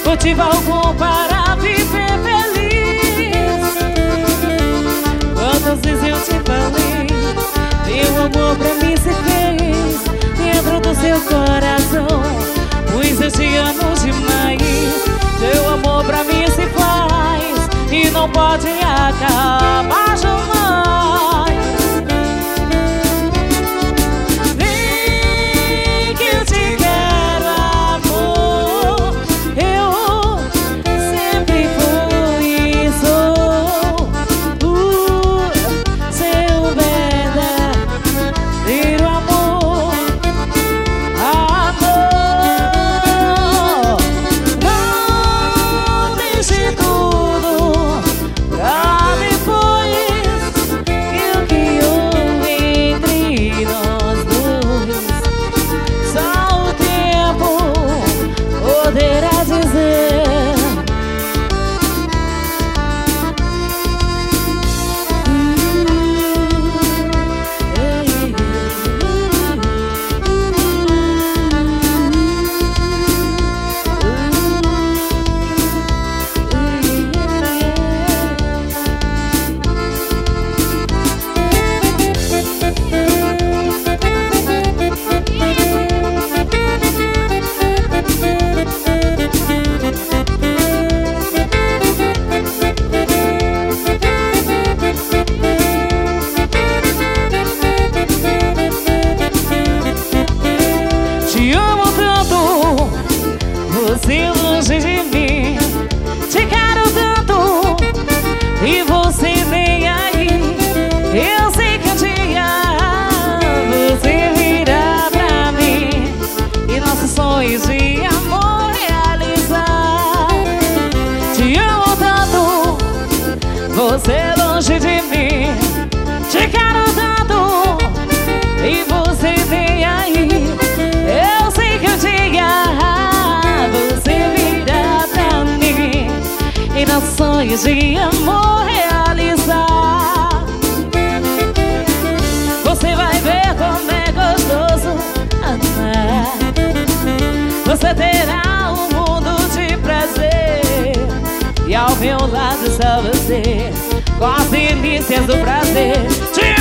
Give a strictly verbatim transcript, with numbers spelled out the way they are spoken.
motivo algum para viver feliz. Quantas vezes eu te falei, teu amor pra mim se fez dentro do seu coração, pois eu te amo demais. Teu amor pra mim se faz e não pode acabar jamais. Vem que eu te quero, amor. Eu sempre fui e sou o seu verdadeiro amor. Amor, não deixe tudo pra depois, que o que houve entre nós dois só o tempo poderá dizer. Te amo tanto, você longe de mim. Te quero tanto e você nem aí. Eu sei que um dia você virá pra mim e nossos sonhos de amor realizar. Te amo tanto, você longe de mim. Te quero tanto e você nem aí. Eu sei que um dia você virá pra mim e nossos sonhos de amor realizar. Você vai ver como é gostoso amar. Você terá um mundo de prazer e ao meu lado só você, com as delícias do prazer.